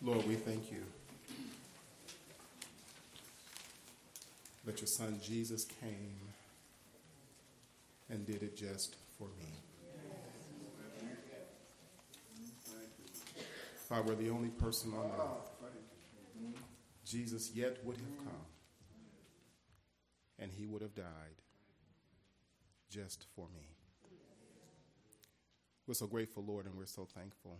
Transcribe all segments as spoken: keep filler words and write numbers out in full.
Lord, we thank you that your son Jesus came and did it just for me. If I were the only person on earth, Jesus yet would have come, and he would have died just for me. We're so grateful, Lord, and we're so thankful.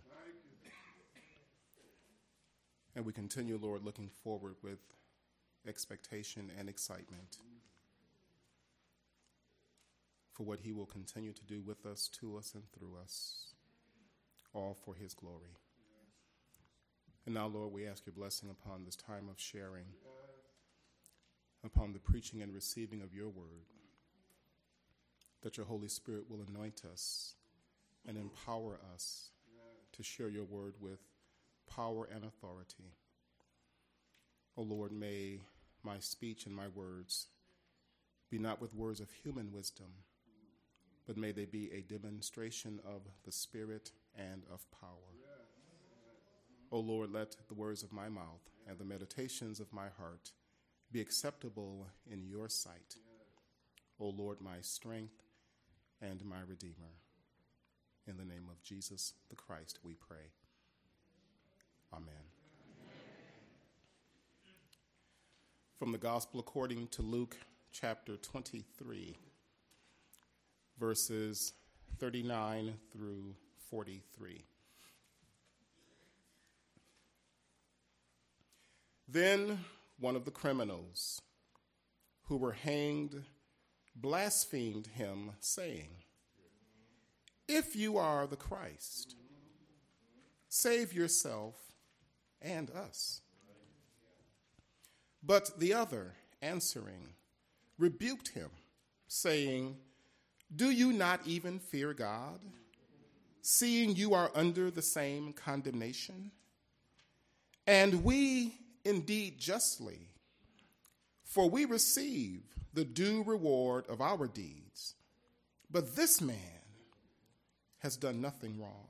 And we continue, Lord, looking forward with expectation and excitement for what he will continue to do with us, to us, and through us, all for his glory. And now, Lord, we ask your blessing upon this time of sharing, upon the preaching and receiving of your word, that your Holy Spirit will anoint us and empower us to share your word with power and authority. O Lord, may my speech and my words be not with words of human wisdom, but may they be a demonstration of the Spirit and of power. O Lord, let the words of my mouth and the meditations of my heart be acceptable in your sight. O Lord, my strength and my Redeemer. In the name of Jesus the Christ, we pray. Amen. From the Gospel according to Luke chapter twenty-three, verses thirty-nine through forty-three. Then one of the criminals who were hanged blasphemed him, saying, "If you are the Christ, save yourself and us." But the other, answering, rebuked him, saying, "Do you not even fear God, seeing you are under the same condemnation? And we indeed justly, for we receive the due reward of our deeds. But this man has done nothing wrong."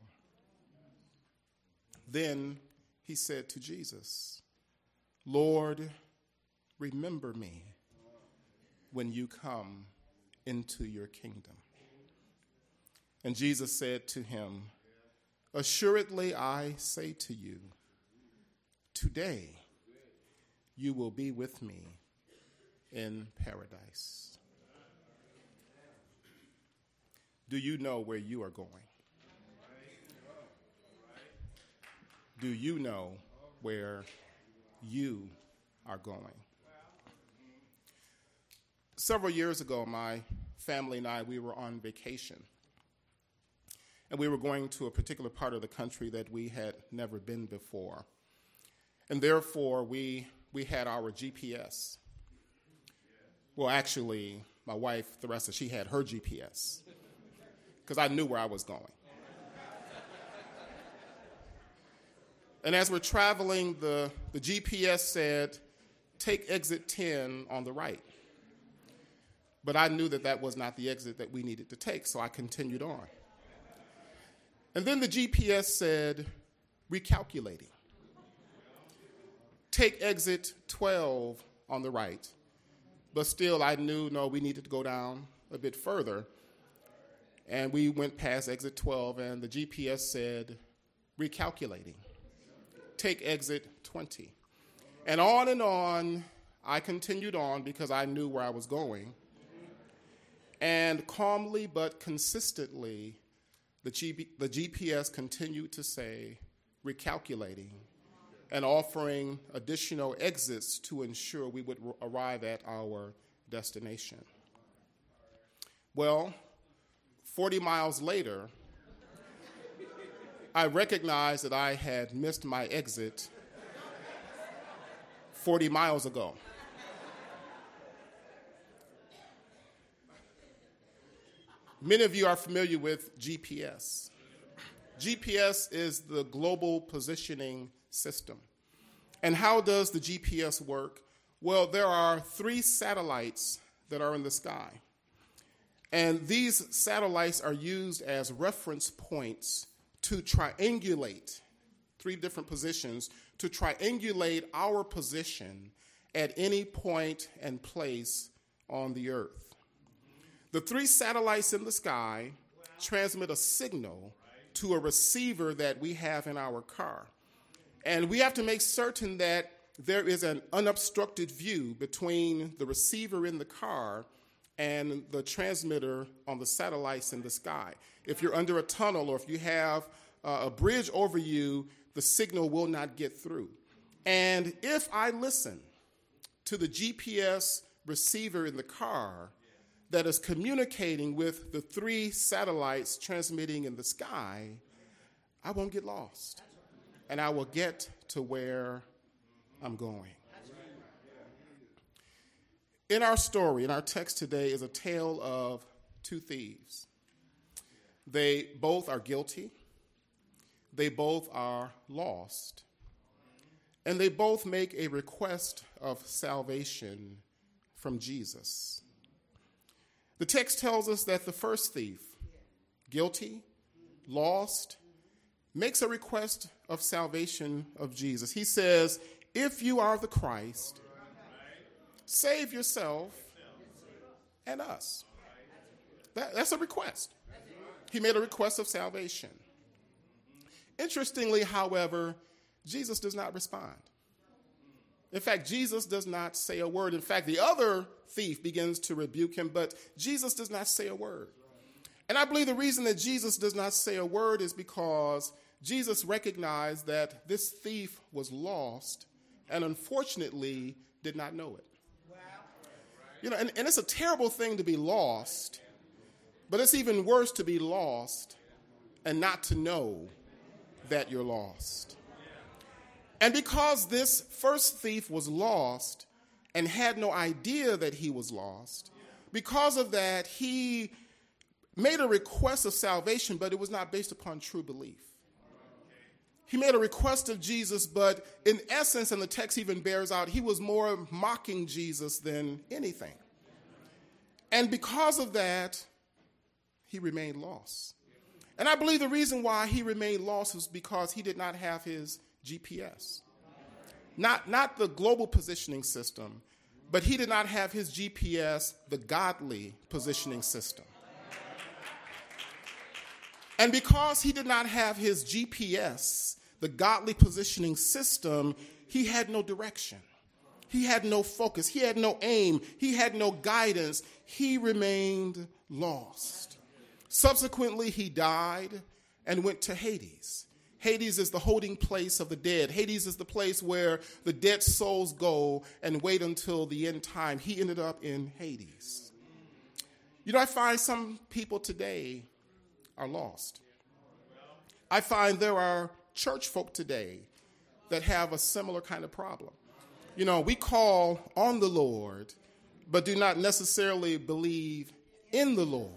Then he said to Jesus, "Lord, remember me when you come into your kingdom." And Jesus said to him, "Assuredly I say to you, today you will be with me in paradise." Do you know where you are going? Do you know where you are going? Several years ago, my family and I, we were on vacation. And we were going to a particular part of the country that we had never been before. And therefore, we we had our G P S. Well, actually, my wife, Theresa, she had her G P S because I knew where I was going. And as we're traveling, the, the G P S said, "Take exit ten on the right." But I knew that that was not the exit that we needed to take, so I continued on. And then the G P S said, "Recalculating. Take exit twelve on the right." But still, I knew, no, we needed to go down a bit further. And we went past exit twelve, and the G P S said, "Recalculating. Take exit twenty. And on and on, I continued on because I knew where I was going. And calmly but consistently, the, G- the G P S continued to say, "Recalculating," and offering additional exits to ensure we would r- arrive at our destination. Well, forty miles later, I recognized that I had missed my exit forty miles ago. Many of you are familiar with G P S. G P S is the global positioning system. And how does the G P S work? Well, there are three satellites that are in the sky. And these satellites are used as reference points to triangulate three different positions to triangulate our position at any point and place on the earth. The three satellites in the sky transmit a signal to a receiver that we have in our car. And we have to make certain that there is an unobstructed view between the receiver in the car and the transmitter on the satellites in the sky. If you're under a tunnel or if you have uh, a bridge over you, the signal will not get through. And if I listen to the G P S receiver in the car that is communicating with the three satellites transmitting in the sky, I won't get lost. And I will get to where I'm going. In our story, in our text today, is a tale of two thieves. They both are guilty. They both are lost. And they both make a request of salvation from Jesus. The text tells us that the first thief, guilty, lost, makes a request of salvation of Jesus. He says, if you are the Christ, save yourself and us. That, that's a request. He made a request of salvation. Interestingly, however, Jesus does not respond. In fact, Jesus does not say a word. In fact, the other thief begins to rebuke him, but Jesus does not say a word. And I believe the reason that Jesus does not say a word is because Jesus recognized that this thief was lost and unfortunately did not know it. You know, and, and it's a terrible thing to be lost, but it's even worse to be lost and not to know that you're lost. And because this first thief was lost and had no idea that he was lost, because of that, he made a request of salvation, but it was not based upon true belief. He made a request of Jesus, but in essence, and the text even bears out, he was more mocking Jesus than anything. And because of that, he remained lost. And I believe the reason why he remained lost was because he did not have his G P S. Not, not the global positioning system, but he did not have his G P S, the godly positioning system. And because he did not have his G P S, the godly positioning system, he had no direction. He had no focus. He had no aim. He had no guidance. He remained lost. Subsequently, he died and went to Hades. Hades is the holding place of the dead. Hades is the place where the dead souls go and wait until the end time. He ended up in Hades. You know, I find some people today are lost. I find there are church folk today that have a similar kind of problem. You know, we call on the Lord, but do not necessarily believe in the Lord.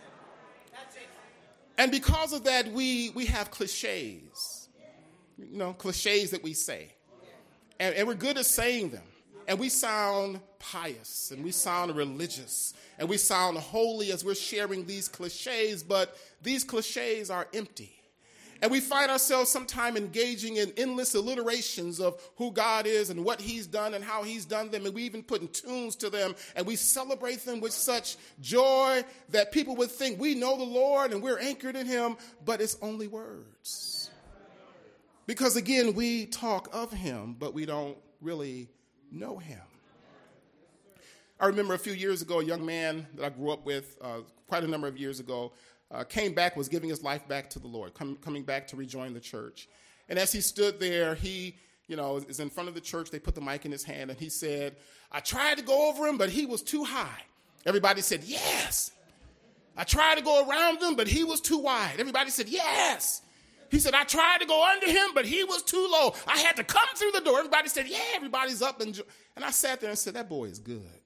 And because of that, we, we have cliches, you know, cliches that we say. And, and we're good at saying them. And we sound pious, and we sound religious, and we sound holy as we're sharing these cliches, but these cliches are empty. And we find ourselves sometimes engaging in endless alliterations of who God is and what he's done and how he's done them. And we even put tunes to them and we celebrate them with such joy that people would think we know the Lord and we're anchored in him, but it's only words. Because again, we talk of him, but we don't really know him. I remember a few years ago, a young man that I grew up with uh, quite a number of years ago, Uh, came back, was giving his life back to the Lord, com- coming back to rejoin the church. And as he stood there, he, you know, is in front of the church. They put the mic in his hand, and he said, I tried to go over him, but he was too high. Everybody said, yes. I tried to go around him, but he was too wide. Everybody said, yes. He said, I tried to go under him, but he was too low. I had to come through the door. Everybody said, yeah, everybody's up. And, jo-. and I sat there and said, that boy is good.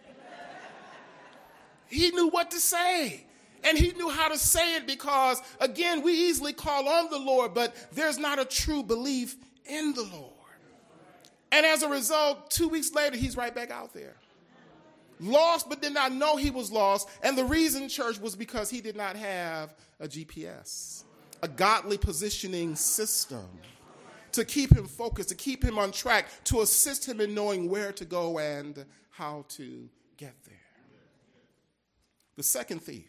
He knew what to say. And he knew how to say it because, again, we easily call on the Lord, but there's not a true belief in the Lord. And as a result, two weeks later, he's right back out there. Lost, but did not know he was lost. And the reason, church, was because he did not have a G P S, a godly positioning system to keep him focused, to keep him on track, to assist him in knowing where to go and how to get there. The second thief.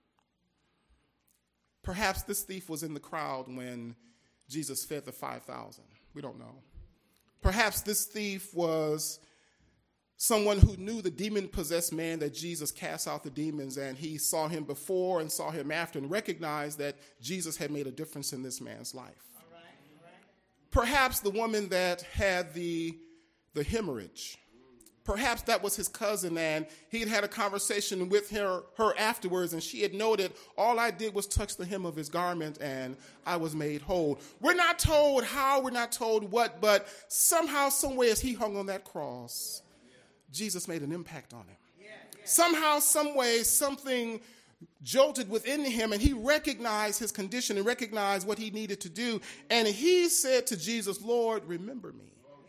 Perhaps this thief was in the crowd when Jesus fed the five thousand. We don't know. Perhaps this thief was someone who knew the demon-possessed man that Jesus cast out the demons, and he saw him before and saw him after and recognized that Jesus had made a difference in this man's life. All right, all right. Perhaps the woman that had the, the hemorrhage. Perhaps that was his cousin, and he had had a conversation with her, her afterwards, and she had noted, all I did was touch the hem of his garment, and I was made whole. We're not told how, we're not told what, but somehow, some way, as he hung on that cross, Jesus made an impact on him. Yeah, yeah. Somehow, some way, something jolted within him, and he recognized his condition and recognized what he needed to do, and he said to Jesus, Lord, remember me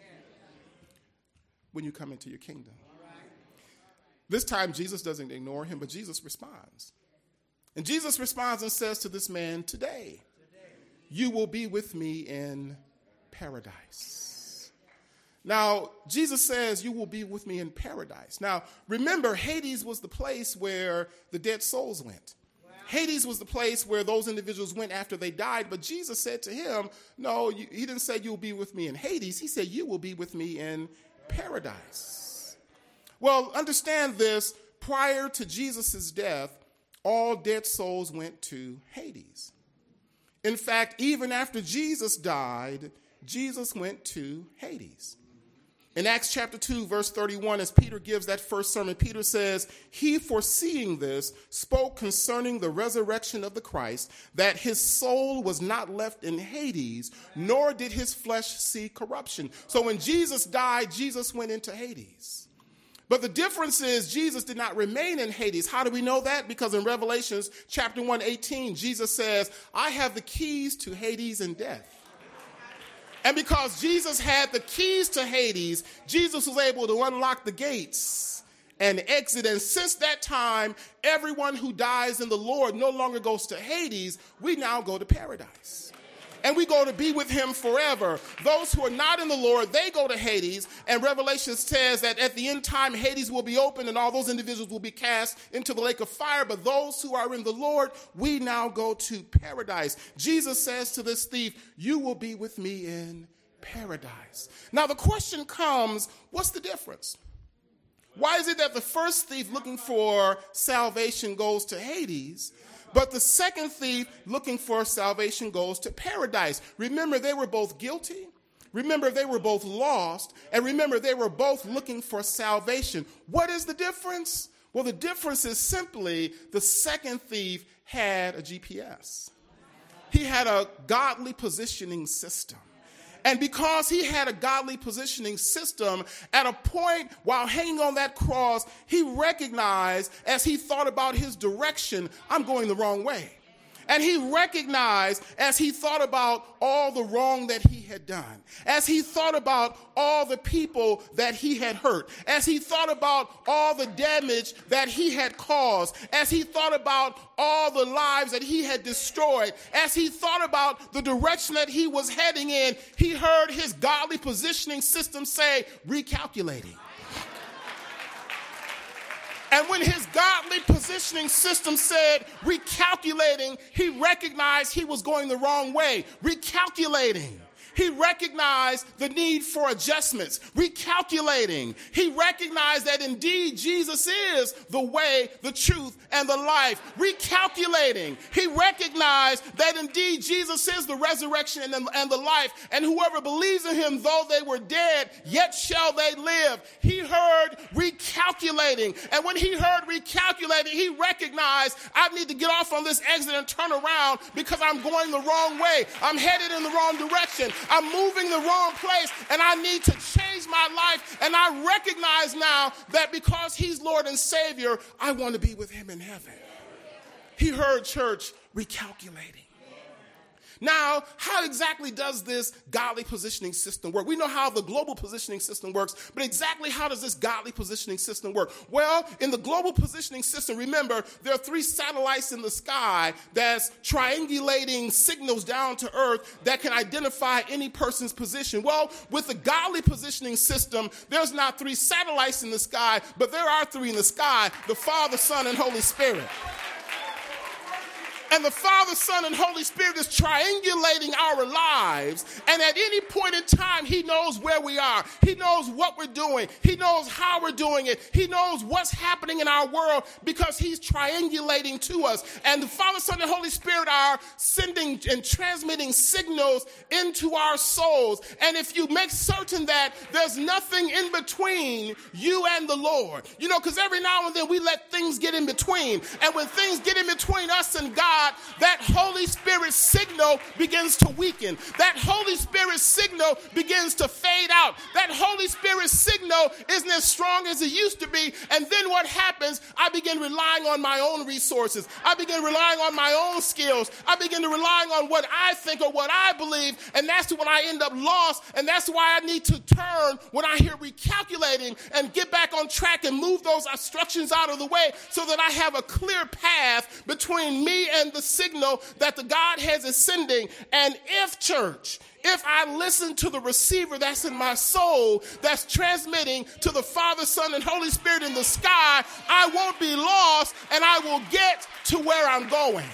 when you come into your kingdom. This time, Jesus doesn't ignore him, but Jesus responds. And Jesus responds and says to this man, today, you will be with me in paradise. Now, Jesus says, you will be with me in paradise. Now, remember, Hades was the place where the dead souls went. Hades was the place where those individuals went after they died, but Jesus said to him, no, you, he didn't say you'll be with me in Hades. He said, you will be with me in paradise. Well, understand this. Prior to Jesus' death, all dead souls went to Hades. In fact, even after Jesus died, Jesus went to Hades. In Acts chapter two, verse thirty-one, as Peter gives that first sermon, Peter says, he, foreseeing this, spoke concerning the resurrection of the Christ, that his soul was not left in Hades, nor did his flesh see corruption. So when Jesus died, Jesus went into Hades. But the difference is Jesus did not remain in Hades. How do we know that? Because in Revelations chapter one, eighteen, Jesus says, I have the keys to Hades and death. And because Jesus had the keys to Hades, Jesus was able to unlock the gates and exit. And since that time, everyone who dies in the Lord no longer goes to Hades. We now go to paradise. And we go to be with him forever. Those who are not in the Lord, they go to Hades. And Revelation says that at the end time, Hades will be opened and all those individuals will be cast into the lake of fire. But those who are in the Lord, we now go to paradise. Jesus says to this thief, you will be with me in paradise. Now the question comes, what's the difference? Why is it that the first thief looking for salvation goes to Hades, but the second thief looking for salvation goes to paradise? Remember, they were both guilty. Remember, they were both lost. And remember, they were both looking for salvation. What is the difference? Well, the difference is simply the second thief had a G P S. He had a godly positioning system. And because he had a godly positioning system, at a point while hanging on that cross, he recognized as he thought about his direction, I'm going the wrong way. And he recognized as he thought about all the wrong that he had done, as he thought about all the people that he had hurt, as he thought about all the damage that he had caused, as he thought about all the lives that he had destroyed, as he thought about the direction that he was heading in, he heard his godly positioning system say, recalculating. And when his godly positioning system said recalculating, he recognized he was going the wrong way. Recalculating. He recognized the need for adjustments. Recalculating. He recognized that indeed Jesus is the way, the truth, and the life. Recalculating. He recognized that indeed Jesus is the resurrection and the, and the life. And whoever believes in him, though they were dead, yet shall they live. He heard recalculating. And when he heard recalculating, he recognized I need to get off on this exit and turn around because I'm going the wrong way. I'm headed in the wrong direction. I'm moving the wrong place, and I need to change my life. And I recognize now that because he's Lord and Savior, I want to be with him in heaven. He heard, church, recalculating. Now, how exactly does this godly positioning system work? We know how the global positioning system works, but exactly how does this godly positioning system work? Well, in the global positioning system, remember, there are three satellites in the sky that's triangulating signals down to earth that can identify any person's position. Well, with the godly positioning system, there's not three satellites in the sky, but there are three in the sky: the Father, Son, and Holy Spirit. And the Father, Son, and Holy Spirit is triangulating our lives. And at any point in time, he knows where we are. He knows what we're doing. He knows how we're doing it. He knows what's happening in our world because he's triangulating to us. And the Father, Son, and Holy Spirit are sending and transmitting signals into our souls. And if you make certain that there's nothing in between you and the Lord, you know, because every now and then we let things get in between. And when things get in between us and God, that Holy Spirit signal begins to weaken. That Holy Spirit signal begins to fade out. That Holy Spirit signal isn't as strong as it used to be. And then what happens? I begin relying on my own resources. I begin relying on my own skills. I begin to relying on what I think or what I believe. And that's when I end up lost. And that's why I need to turn when I hear recalculating and get back on track and move those obstructions out of the way so that I have a clear path between me and the signal that the Godhead is sending. And if, church, if I listen to the receiver that's in my soul that's transmitting to the Father, Son, and Holy Spirit in the sky, I won't be lost and I will get to where I'm going.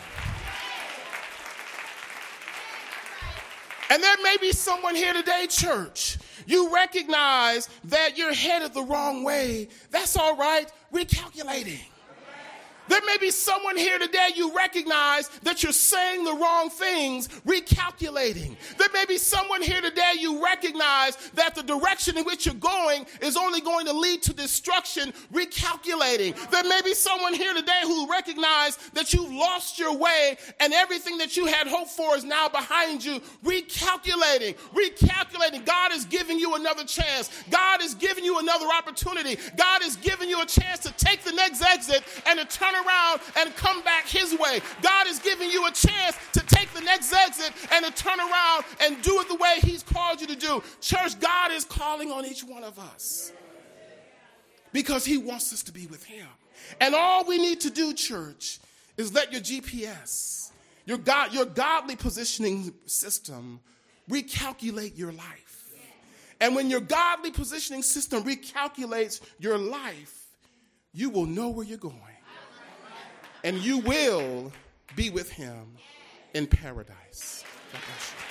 And there may be someone here today, church. You recognize that you're headed the wrong way. That's all right. Recalculating. There may be someone here today, you recognize that you're saying the wrong things, recalculating. There may be someone here today, you recognize that the direction in which you're going is only going to lead to destruction, recalculating. There may be someone here today who recognize that you've lost your way and everything that you had hoped for is now behind you, recalculating, recalculating. God is giving you another chance. God is giving you another opportunity. God is giving you a chance to take the next exit and to turn around and come back his way. God is giving you a chance to take the next exit and to turn around and do it the way he's called you to do. Church, God is calling on each one of us because he wants us to be with him. And all we need to do, church, is let your G P S, your God, your godly positioning system, recalculate your life. And when your godly positioning system recalculates your life, you will know where you're going. And you will be with him in paradise. God bless you.